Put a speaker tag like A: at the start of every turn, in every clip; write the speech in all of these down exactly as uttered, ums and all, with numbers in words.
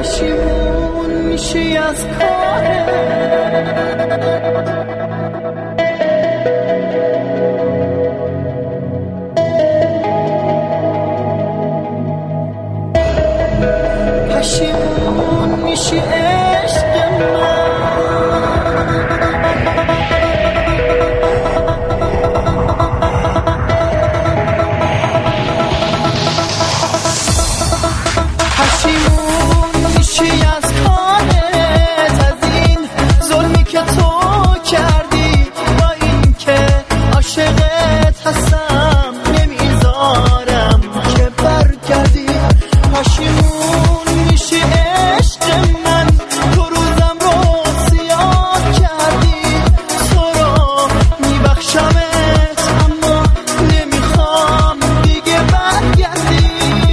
A: پشیمون میشی از پشیمون میشی عشق من. پشیمون میشی از کارت، از این ظلمی که تو کردی، با این که عاشقت هستم نمیذارم که برگردی. پشیمون میشی عشق من، تو روزم رو سیاه کردی. تو رو میبخشمت اما نمیخوام دیگه برگردی.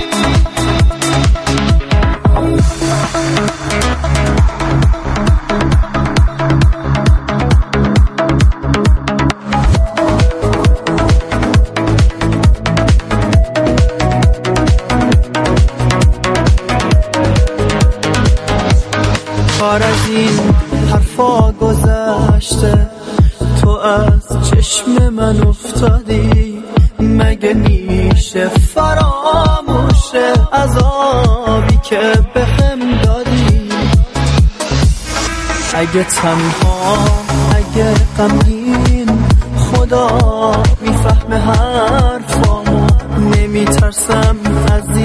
A: کار از این حرفا گذشته، تو از چشم من افتادی. مگه میشه فراموشه عذابی که بهم دادی؟ اگه تنها، اگه غمگین، خدا میفهمه حرفامو. نمیترسم از